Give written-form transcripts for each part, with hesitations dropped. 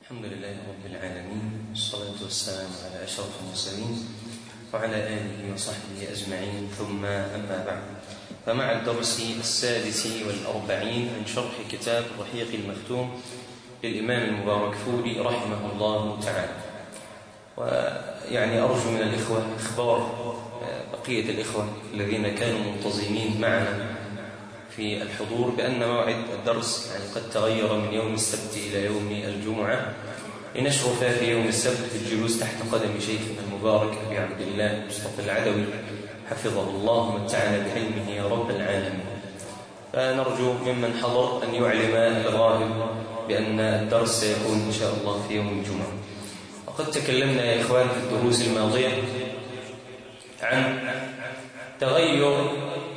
الحمد لله رب العالمين، والصلاة والسلام على أشرف المرسلين وعلى آله وصحبه أجمعين، ثم أما بعد. فمع الدرس 46 من شرح كتاب الرحيق المختوم للإمام المباركفوري رحمه الله تعالى. ويعني أرجو من الإخوة إخبار بقية الإخوة الذين كانوا منتظمين معنا في الحضور بأن موعد الدرس قد تغير من يوم السبت إلى يوم الجمعة، لنشرف في يوم السبت في الجلوس تحت قدم شيخنا المبارك أبي عبد الله مصطفى العدوي حفظه الله ومتعنا بعلمه يا رب العالمين. فنرجو ممن حضر أن يعلم الغائب بأن الدرس سيكون إن شاء الله في يوم الجمعة. وقد تكلمنا يا إخوان في الدروس الماضية عن تغير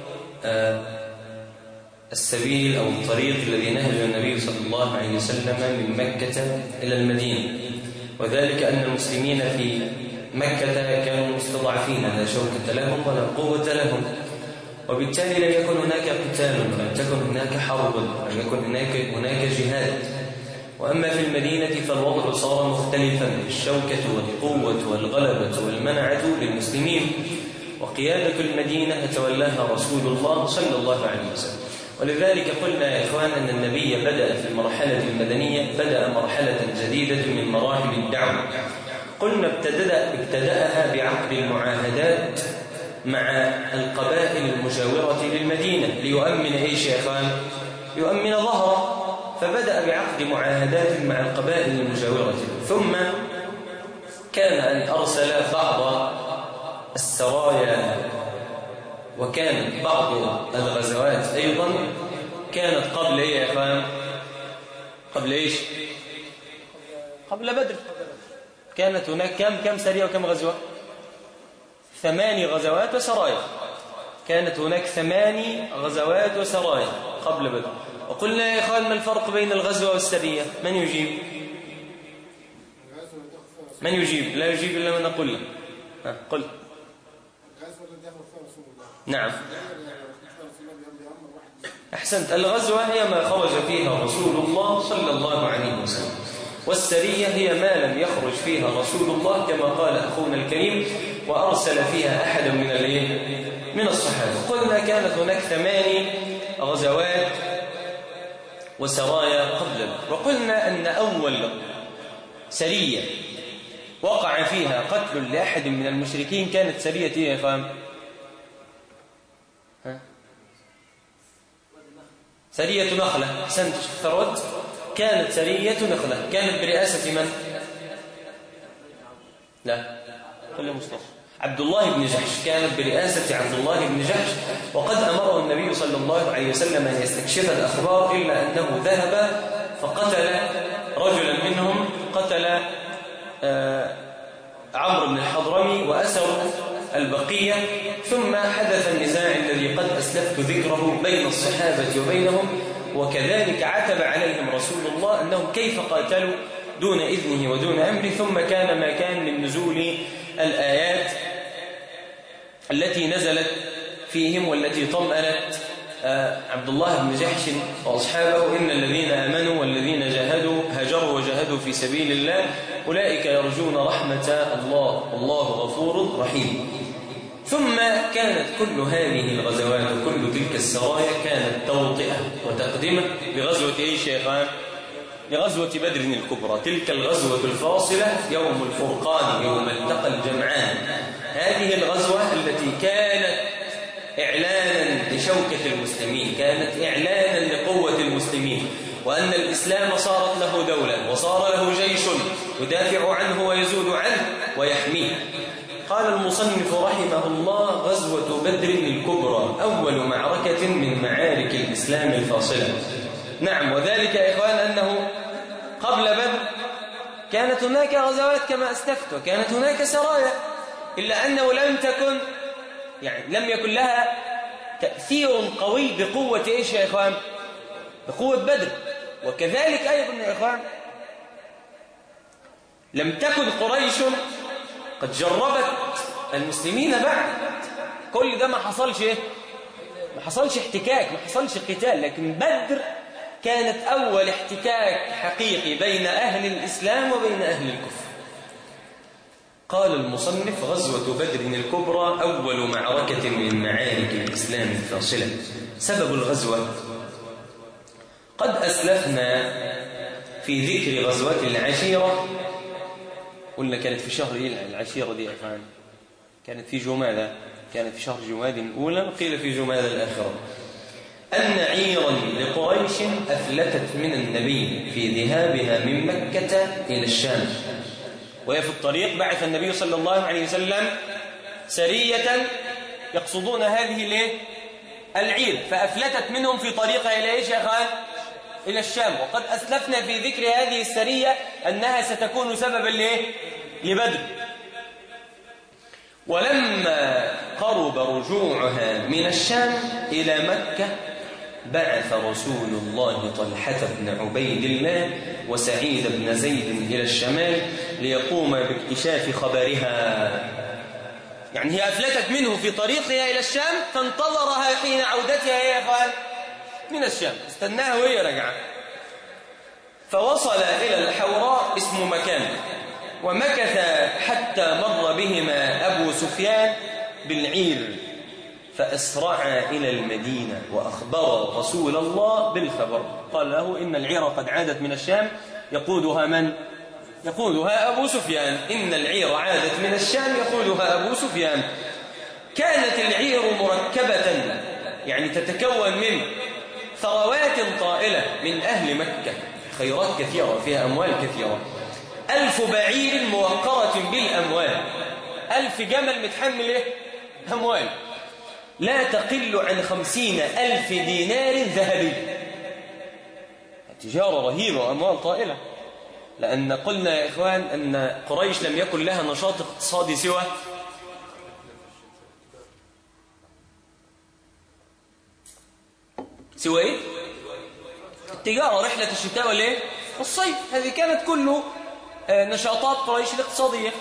السبيل أو الطريق الذي نهج النبي صلى الله عليه وسلم من مكة إلى المدينة، وذلك أن المسلمين في مكة كانوا مستضعفين، لا شوكة لهم ولا قوة لهم، وبالتالي لم يكن هناك قتال، لم تكن هناك حرب، لم يكن هناك جهاد. وأما في المدينة فالوضع صار مختلفا، الشوكة والقوة والغلبة والمنعة للمسلمين، وقيادة المدينة تولاها رسول الله صلى الله عليه وسلم. ولذلك قلنا يا إخوان أن النبي بدأ في المرحلة المدنية مرحلة جديدة من مراحل الدعوة. قلنا ابتدأها بعقد المعاهدات مع القبائل المجاورة للمدينة ليؤمن إيش يا إخوان؟ يؤمن ظهره، فبدأ بعقد معاهدات مع القبائل المجاورة، ثم كان أن أرسل بعض السرايا، وكانت بعض الغزوات أيضا كانت قبل إيه يا إخوان؟ قبل إيش؟ قبل بدر. كانت هناك كم سرية وكم غزوة؟ 8 غزوات وسرايا. كانت هناك 8 غزوات وسرايا قبل بدر. وقلنا يا إخوان ما الفرق بين الغزوة والسرية؟ من يجيب؟ من يجيب؟ لا يجيب إلا من أقول له. قل. نعم أحسنت. الغزوة هي ما خرج فيها رسول الله صلى الله عليه وسلم، والسرية هي ما لم يخرج فيها رسول الله كما قال أخونا الكريم وأرسل فيها أحد من الصحابة. قلنا كانت هناك 8 غزوات وسرايا قبل، وقلنا أن أول سرية وقع فيها قتل لأحد من المشركين كانت سرية إيه يا إخوان؟ سرية نخلة. أحسنت ثروت. كانت سرية نخلة، كانت برئاسة من؟ لا قل مصطفى عبد الله بن جحش، كانت برئاسة عبد الله بن جحش. وقد أمره النبي صلى الله عليه وسلم أن يستكشف الأخبار، إلا أنه ذهب فقتل رجلا منهم، قتل عمرو بن الحضرمي وأسروا البقية. ثم حدث النزاع الذي قد أسلفت ذكره بين الصحابة وبينهم، وكذلك عتب عليهم رسول الله أنهم كيف قاتلوا دون إذنه ودون أمره. ثم كان ما كان من نزول الآيات التي نزلت فيهم والتي طمأنت عبد الله بن جحش وأصحابه: إن الذين آمنوا والذين هاجروا وجاهدوا في سبيل الله أولئك يرجون رحمة الله والله غفور رحيم. ثم كانت كل هذه الغزوات وكل تلك السرايا كانت توطئة وتقدمة لغزوة إيه شيخان؟ لغزوة بدر الكبرى، تلك الغزوة الفاصلة يوم الفرقان، يوم التقى الجمعان. هذه الغزوة التي كانت إعلانا لشوكة المسلمين، كانت إعلانا لقوة المسلمين، وأن الإسلام صارت له دولة وصار له جيش يدافع عنه ويزود عنه ويحميه. قال المصنف رحمه الله: غزوة بدر الكبرى أول معركة من معارك الإسلام الفاصلة. نعم، وذلك يا إخوان أنه قبل بدر كانت هناك غزوات كما أسلفت، وكانت هناك سرايا، إلا أنه لم يكن لها تأثير قوي بقوة إيش يا إخوان؟ بقوة بدر. وكذلك أيضا يا إخوان لم تكن قريش قد جربت المسلمين بعد. كل ده ما حصلش إيه؟ ما حصلش احتكاك، ما حصلش قتال، لكن بدر كانت أول احتكاك حقيقي بين أهل الإسلام وبين أهل الكفر. قال المصنف: غزوة بدر الكبرى أول معركة من معارك الإسلام الفاصلة. سبب الغزوة: قد أسلفنا في ذكر غزوة العشيرة. قلنا كانت في شهر إيه العشيرة دي أخوان؟ كانت في جمادى، كانت في شهر جمادى الأولى، قيل في جمادى الآخرة. أن عيرا لقريش أفلتت من النبي في ذهابها من مكة إلى الشام، وهي في الطريق بعث النبي صلى الله عليه وسلم سرية يقصدون هذه العير، فأفلتت منهم في طريقها إلى إيش يا أخوان؟ إلى الشام. وقد أسلفنا في ذكر هذه السرية أنها ستكون سببا لبدر. ولما قرب رجوعها من الشام إلى مكة بعث رسول الله طلحة بن عبيد الله وسعيد بن زيد إلى الشمال ليقوم باكتشاف خبرها. يعني هي أفلتت منه في طريقها إلى الشام، فانتظرها حين عودتها يا إخوان من الشام، استناها وهي رجعة. فوصل إلى الحوراء اسم مكان، ومكث حتى مر بهما أبو سفيان بالعير، فأسرعا إلى المدينة وأخبر رسول الله بالخبر. قال له: إن العير قد عادت من الشام. يقودها من؟ يقودها أبو سفيان. إن العير عادت من الشام يقودها أبو سفيان. كانت العير مركبة، يعني تتكون من ثروات طائلة من أهل مكة، خيرات كثيرة فيها أموال كثيرة. 1000 بعير موقرة بالأموال، 1000 جمل متحمل أموال لا تقل عن 50,000 دينار ذهبي. تجارة رهيبة وأموال طائلة، لأن قلنا يا إخوان أن قريش لم يكن لها نشاط اقتصادي سوى إيه؟ التجارة، رحلة الشتاء والصيف، هذه كانت كله نشاطات قريش الاقتصادية.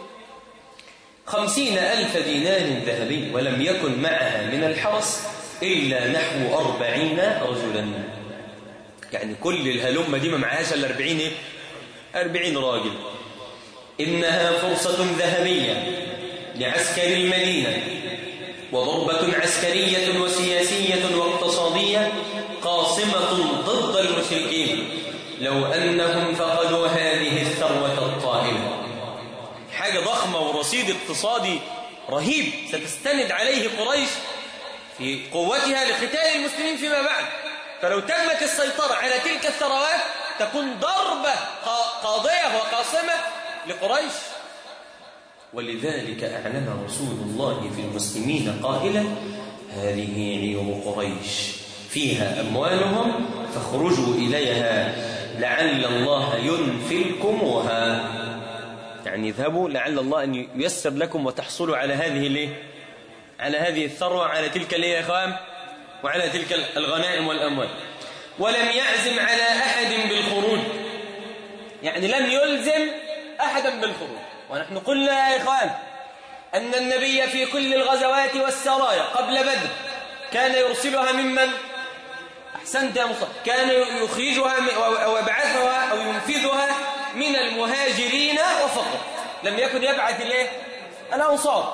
50,000 دينار ذهبي، ولم يكن معها من الحرس إلا نحو 40 رجلا. يعني كل الهلمة دي ما معهاش إلا 40 راجل. إنها فرصة ذهبية لعسكر المدينة، وضربة عسكرية وسياسية واقتصادية قاصمة ضد المشركين لو أنهم فقدوا هذه الثروة الطائلة. حاجة ضخمة ورصيد اقتصادي رهيب ستستند عليه قريش في قوتها لقتال المسلمين فيما بعد. فلو تمت السيطرة على تلك الثروات تكون ضربة قاضية وقاصمة لقريش. ولذلك أعلن رسول الله في المسلمين قائلا: هذه عير قريش فيها أموالهم فاخرجوا إليها لعل الله ينفلكموها. يعني اذهبوا لعل الله أن ييسر لكم وتحصلوا على هذه الثروة، على تلك يا إخوان، وعلى تلك الغنائم والأموال. ولم يعزم على أحد بالخروج، يعني لم يلزم أحدا بالخروج. ونحن قلنا يا إخوان أن النبي في كل الغزوات والسرايا قبل بدر كان يرسلها ممن؟ أحسنت يا مصطفى، كان يخرجها ويبعثها أو ينفذها من المهاجرين وفقط، لم يكن يبعث الأنصار،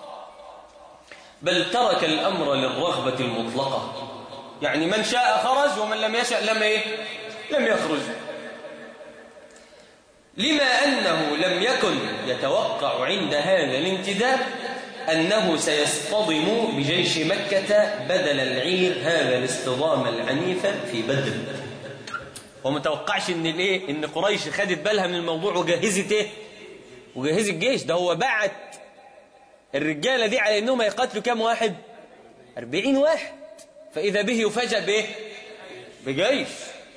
بل ترك الأمر للرغبة المطلقة. يعني من شاء خرج ومن لم يشأ لم يخرج. لما أنه لم يكن يتوقع عند هذا الانتداب أنه سيصطدم بجيش مكة بدل العير هذا الاصطدام العنيف في بدر. ومتوقعش إن قريش خدت بالها من الموضوع وجهزت الجيش. ده هو بعت الرجالة دي على إنهم يقاتلوا كم واحد؟ 40 واحد. فإذا به يفاجأ بجيش.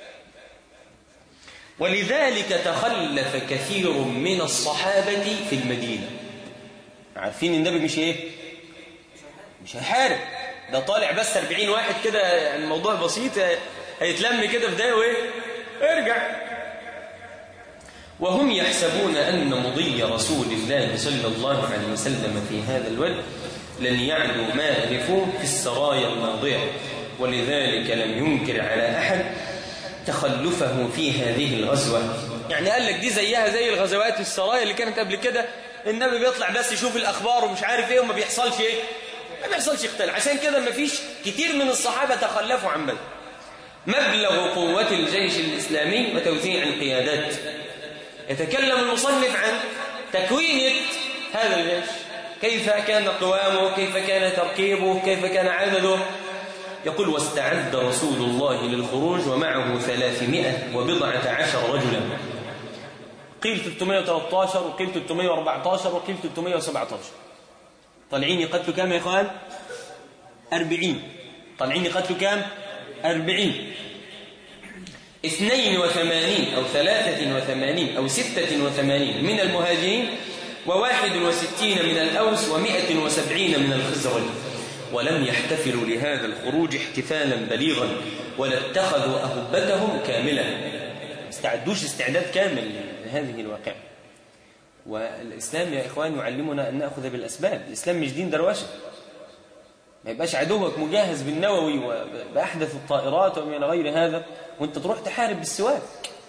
ولذلك تخلف كثير من الصحابة في المدينة. عارفين النبي مش هيحارب، ده طالع بس 40 واحد كده، يعني الموضوع بسيط، هيتلم كده في دقيقة ارجع. وهم يحسبون أن مضي رسول الله صلى الله عليه وسلم في هذا الوقت لن يعدوا ما ألفوه في السرايا الماضية. ولذلك لم ينكر على أحد تخلفه في هذه الغزوة. يعني قال لك دي زيها زي الغزوات السرايا اللي كانت قبل كده، النبي بيطلع بس يشوف الأخبار ومش عارف ايه وما بيحصلش ايه، ما بيحصلش اختلاف. عشان كده ما فيش كتير من الصحابة تخلفوا عن بدر. مبلغ قوة الجيش الإسلامي وتوزيع القيادات. يتكلم المصنف عن تكوينة هذا الجيش، كيف كان قوامه، كيف كان تركيبه، كيف كان عدده. يقول: واستعد رسول الله للخروج ومعه 310 رجلا، قيل 313 وقيل 314 وقيل 317. طالعين يقتلوا كام يا إخوان؟ 40. طالعين يقتلوا كام؟ 40. 82 أو 83 أو 86 من المهاجرين، و61 من الأوس، و170 من الخزرج. ولم يحتفلوا لهذا الخروج احتفالا بليغا، ولا اتخذوا أهبتهم كاملا، استعدوش استعداد كامل لهذه الواقعة. والإسلام يا إخوان يعلمنا أن نأخذ بالأسباب. الإسلام مش دين دروشة، ما يبقاش عدوك مجهز بالنووي وبأحدث الطائرات ومن غير هذا وانت تروح تحارب بالسواك.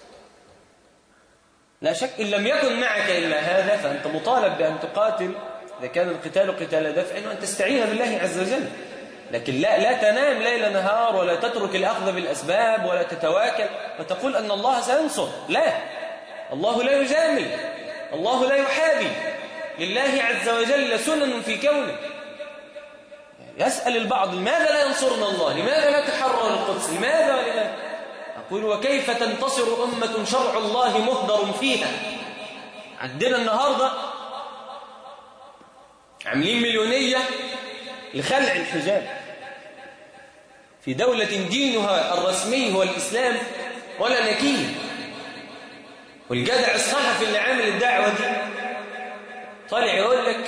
لا شك إن لم يكن معك إلا هذا فأنت مطالب بأن تقاتل إذا كان القتال قتال دفع، وأن تستعين بالله عز وجل. لكن لا تنام ليل نهار، ولا تترك الأخذ بالأسباب، ولا تتواكل وتقول أن الله سينصر. لا، الله لا يجامل، الله لا يحابي، لله عز وجل سنن في كونه. يسأل البعض: لماذا لا ينصرنا الله؟ لماذا لا تحرر القدس؟ لماذا؟ أقول: وكيف تنتصر أمة شرع الله مهدر فيها؟ عندنا النهاردة عاملين مليونية لخلع الحجاب في دولة دينها الرسمي هو الإسلام ولا نكير. والجدع الصحفي اللي عامل الدعوة دي طالع يقول لك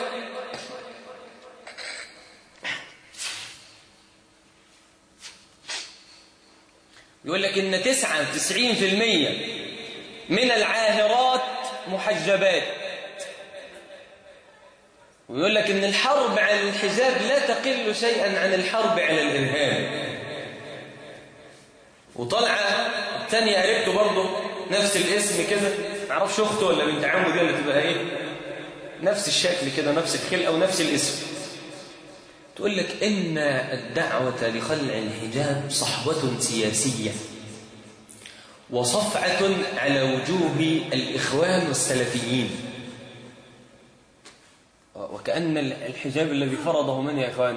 إن 99% من العاهرات محجبات، ويقول لك إن الحرب على الحجاب لا تقل شيئا عن الحرب على الإرهاب. وطلعة الثانية قريبته برضه نفس الاسم كده، معرفش أخته ولا بنت عمه دي اللي تبقى إيه، نفس الشكل كده، نفس الخلقة ونفس الاسم. تقول لك إن الدعوة لخلع الحجاب صحوة سياسية وصفعة على وجوه الإخوان والسلفيين. وكأن الحجاب الذي فرضه من يا إخوان؟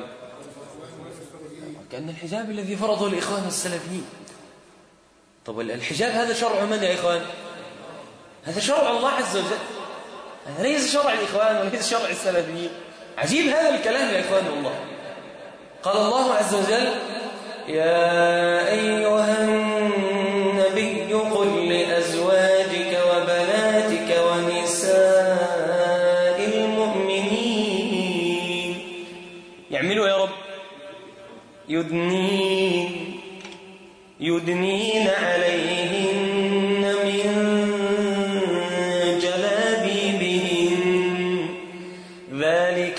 وكأن الحجاب الذي فرضه الإخوان والسلفيين. طب الحجاب هذا شرع من يا إخوان؟ هذا شرع الله عز وجل، هذا ليس شرع الإخوان وليس شرع السلفيين. عجيب هذا الكلام يا إخوان والله. قال الله عز وجل: يا أيها النبي قل لأزواجك وبناتك ونساء المؤمنين يعملوا يا رب يدنين عليهن من جلابيبهن ذلك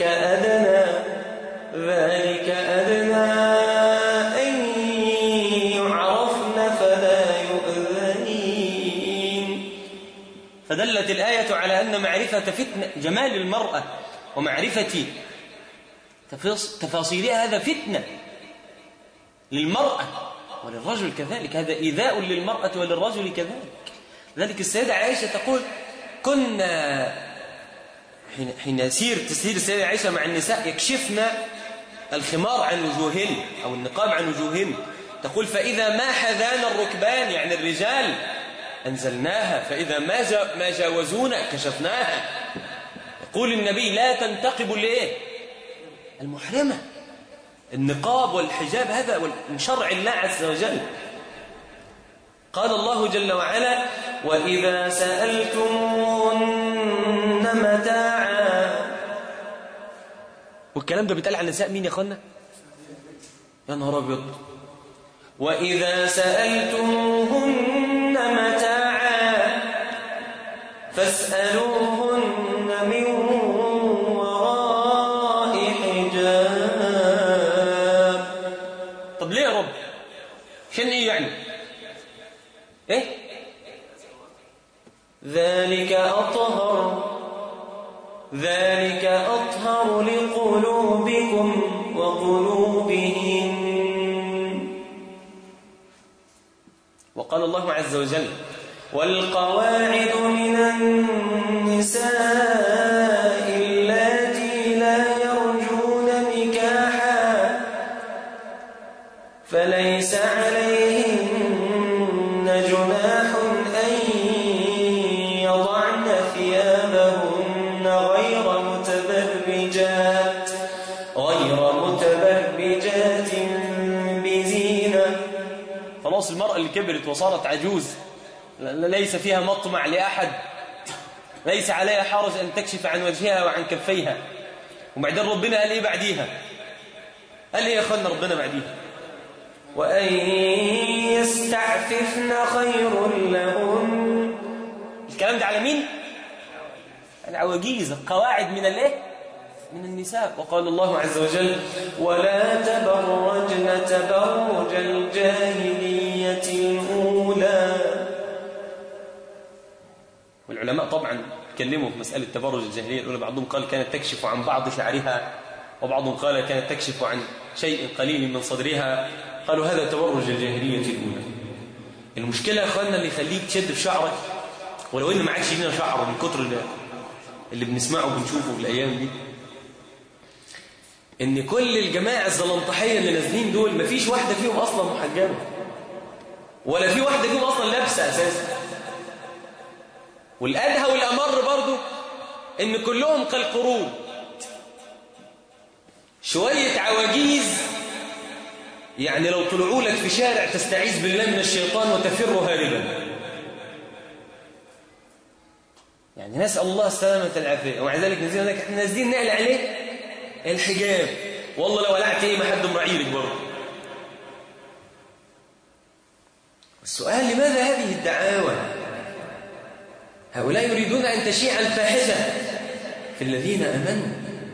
أدنى أن يعرفن فلا يؤذنين. فدلت الآية على أن معرفة فتنة جمال المرأة ومعرفة تفاصيلها هذا فتنة للمرأة وللرجل كذلك، هذا إيذاء للمرأة وللرجل كذلك. ذلك السيدة عائشة تقول: كنا حين تسير السيدة عائشة مع النساء يكشفن الخمار عن وجوههن أو النقاب عن وجوههن، تقول: فإذا ما حذان الركبان يعني الرجال أنزلناها، فإذا ما جاوزونا كشفناها. يقول النبي: لا تنتقبوا ليه؟ المحرمة. النقاب والحجاب هذا من شرع الله عز وجل. قال الله جل وعلا: وإذا سألتموهن متاعا. والكلام ده بيتقال على النساء مين يا اخوانا؟ يا نهار ابيض. وإذا سألتموهن متاعا فاسألوهن من وراء حجاب. طب ليه يا رب؟ عشان ايه يعني؟ ذلك أطهر لقلوبكم وقلوبهم. وقال الله عز وجل: والقواعد من النساء اللاتي لا يرجون نكاحا فليس عليهن جناح أن يضعن ثيابهن غير متبرجات بزينة. خلاص المرأة اللي كبرت وصارت عجوز ليس فيها مطمع لأحد، ليس عليها حرج أن تكشف عن وجهها وعن كفيها. وبعدين ربنا قال إيه بعديها؟ قال إيه يا أخوانا ربنا بعديها؟ وأن يستعففن خير لهن. الكلام ده على مين؟ العواجيز، القواعد من الايه؟ من النساء. وقال الله عز وجل: ولا تبرجن تبرج الجاهلية الأولى. والعلماء طبعا تكلموا في مسألة تبرج الجاهلية الأولى. بعضهم قال كانت تكشف عن بعض شعرها، وبعضهم قال كانت تكشف عن شيء قليل من صدرها. قالوا هذا تبرج الجاهلية الأولى. المشكلة يا أخوانا اللي يخليك تشد في شعرك، ولو إن ما عادش لنا شعر من كتر اللي بنسمعه وبنشوفه في الأيام دي، إن كل الجماعة الزلنطحية اللي نازلين دول مفيش واحدة فيهم أصلا محجبة، ولا في واحدة فيهم أصلا لابسة أساسا. والأدهى والأمر برضو إن كلهم كالقرود، شوية عواجيز يعني لو طلعوا لك في شارع تستعيذ بالله من الشيطان وتفر هاربا. يعني نسأل الله السلامة والعافية، ومع ذلك نزلنا لك احنا نازلين نقل عليه الحجاب. والله لو ولعت ايه ما حد مراعيلك برضه. السؤال: لماذا هذه الدعاوى؟ هؤلاء يريدون أن تشيع الفاحشة في الذين آمنوا،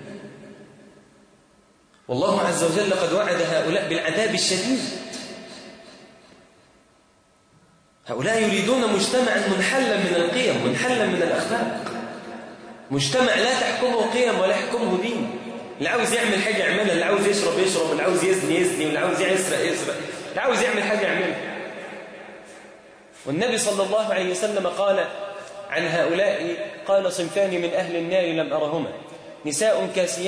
والله عز وجل قد وعد هؤلاء بالعذاب الشديد. هؤلاء يريدون مجتمعا منحلا من القيم، منحلا من الأخلاق، مجتمع لا تحكمه قيم ولا يحكمه دين. اللي عاوز يعمل حاجة يعملها، اللي عاوز يشرب يشرب، اللي عاوز يزني يزني، واللي عاوز يسرق يسرق، اللي عاوز يعمل حاجة يعملها. والنبي صلى الله عليه وسلم قال عن هؤلاء: قال صنفان من أهل النار لم أرهما، نساء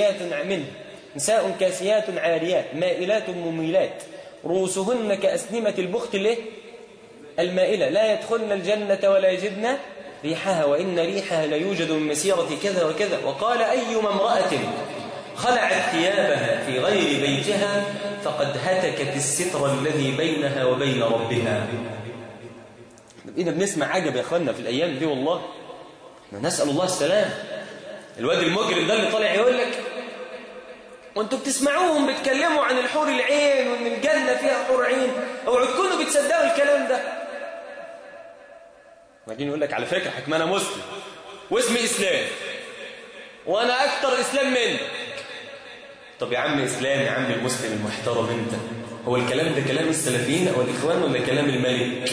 كاسيات عاريات مائلات مميلات رؤوسهن كأسنمة البخت المائلة لا يدخلن الجنة ولا يجدن ريحها وإن ريحها ليوجد من مسيرة كذا وكذا. وقال: أيما امرأة خلعت ثيابها في غير بيتها فقد هتكت الستر الذي بينها وبين ربها. إذا بنسمع عجب يا أخوانا في الأيام دي، والله نسأل الله السلام. الواد المجرم ده اللي طالع يقول لك، وانتوا بتسمعوهم بيتكلموا عن الحور العين وان الجنة فيها حور عين، اوعوا تكونوا بتصدقوا الكلام ده. وبعدين يقول لك على فكرة حكم أنا مسلم واسمي إسلام وأنا أكتر إسلام منك. طب يا عم إسلام، يا عم المسلم المحترم أنت، هو الكلام ده كلام السلفيين أو الإخوان ولا كلام الملك؟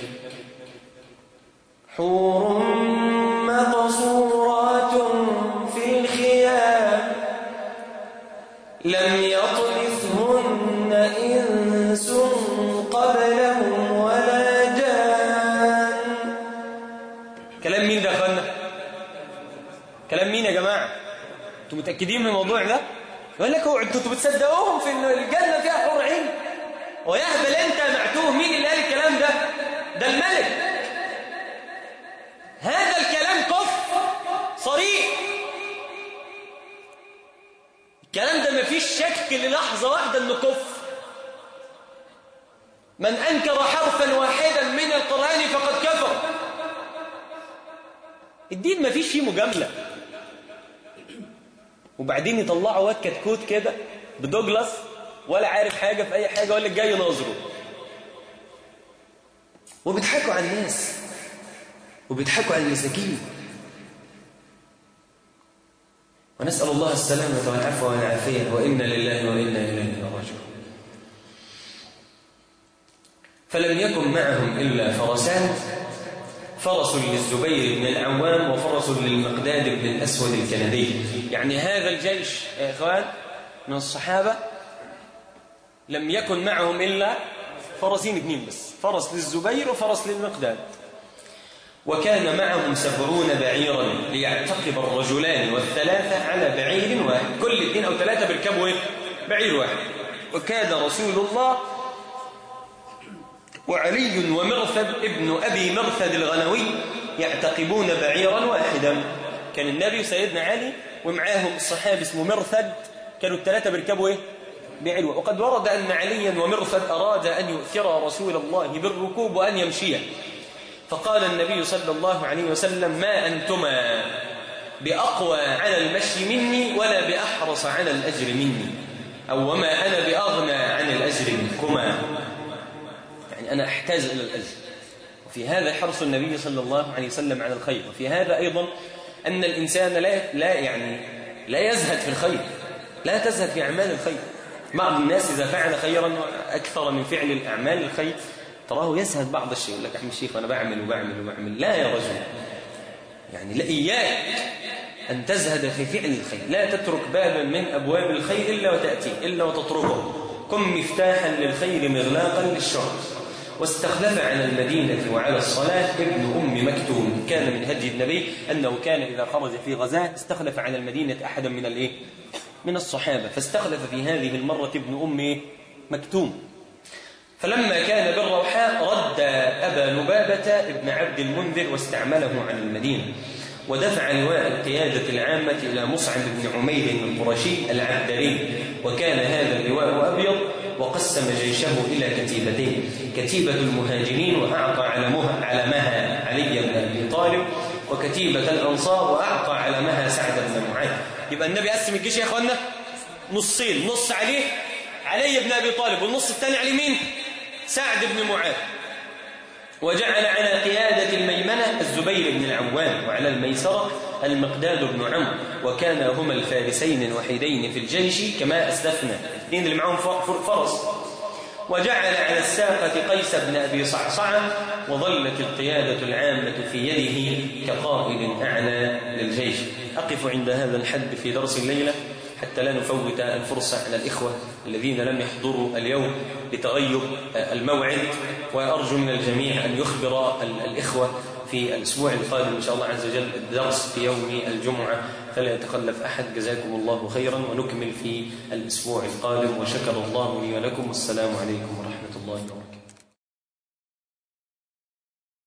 حور مقصورات في الخيام لم يطمثهن إنس قبلهم ولا جان. كلام مين ده يا أخوانا؟ كلام مين يا جماعة؟ أنتوا متأكدين من الموضوع ده؟ يقول لك هو أنتوا بتصدقوهم في إن الجنة فيها حور عين؟ ويهبل أنت معتوه، مين اللي قال الكلام ده؟ ده الملك. هذا الكلام كفر صريح. الكلام ده ما فيش شك للحظة واحدة انه كفر. من انكر حرفا واحدا من القرآن فقد كفر. الدين ما فيش فيه مجاملة. وبعدين يطلعوا واد كتكوت كده بدوجلاس ولا عارف حاجة في اي حاجة ولا جاي ناظره، وبيضحكوا على الناس وبيضحكوا على المساكين. ونسأل الله السلامة والعفو والعافية، وإنا لله وإنا إليه راجعون. فلم يكن معهم إلا فرسان فرس للزبير بن العوام وفرس للمقداد بن الأسود الكندي. يعني هذا الجيش يا إخوان من الصحابة لم يكن معهم إلا فرسين اثنين بس، فرس للزبير وفرس للمقداد، وكان معهم 70 بعيرا ليعتقب الرجلان والثلاثة على بعير واحد، كل 2 أو 3 بيركبوا بعير واحد. وكان رسول الله وعلي ومرثد ابن أبي مرثد الغنوي يعتقبون بعيرا واحدا. كان النبي وسيدنا علي ومعاهم الصحابي اسمه مرثد، كانوا ال3 بيركبوا بعير. وقد ورد أن عليا ومرثد أراد أن يؤثر رسول الله بالركوب وأن يمشي، فقال النبي صلى الله عليه وسلم: ما أنتما بأقوى على المشي مني ولا بأحرص على الأجر مني، أو وما أنا بأغنى عن الأجر منكما. يعني أنا أحتاج إلى الأجر. وفي هذا حرص النبي صلى الله عليه وسلم على الخير. وفي هذا أيضا أن الإنسان لا يزهد في الخير، لا تزهد في أعمال الخير. بعض الناس إذا فعل خيرا أكثر من فعل الأعمال الخير تراه يزهد بعض الشيء، يقول لك: أحمد الشيخ أنا بعمل وبعمل وبعمل. لا يا رجل، يعني لا، إياك أن تزهد في فعل الخير. لا تترك بابا من أبواب الخير إلا وتأتيه، إلا وتطرقه. كن مفتاحا للخير مغلاقا للشر. واستخلف على المدينة وعلى الصلاة ابن أم مكتوم. كان من هدي النبي أنه كان إذا خرج في غزاة استخلف على المدينة أحدا من الصحابة، فاستخلف في هذه المرة ابن أم مكتوم. فلما كان بالروحاء رد أبا لبابة ابن عبد المنذر واستعمله على المدينة، ودفع لواء القيادة العامة إلى مصعب بن عمير القرشي العبدري. وكان هذا اللواء أبيض، وقسم جيشه إلى كتيبتين: كتيبة المهاجرين وأعطى علمها علي بن أبي طالب، وكتيبة الأنصار وأعطى علمها سعد بن معاذ. يبقى النبي قسم الجيش يا إخوانا نصين، نص علي بن أبي طالب، والنص الثاني على مين؟ سعد بن معاذ. وجعل على قيادة الميمنة الزبير بن العوام، وعلى الميسرة المقداد بن عمرو، وكانا هما الفارسين الوحيدين في الجيش كما أسلفنا، الاثنين اللي معهم فرس. وجعل على الساقة قيس بن أبي صعصعة، وظلت القيادة العامة في يده كقائد أعلى للجيش. أقف عند هذا الحد في درس الليلة حتى لا نفوت الفرصة على الإخوة الذين لم يحضروا اليوم لتغيب الموعد. وأرجو من الجميع أن يخبر الإخوة في الأسبوع القادم إن شاء الله عز وجل الدرس في يوم الجمعة، فلا يتخلف أحد. جزاكم الله خيرا، ونكمل في الأسبوع القادم. وشكر الله لي ولكم، والسلام عليكم ورحمة الله وبركاته.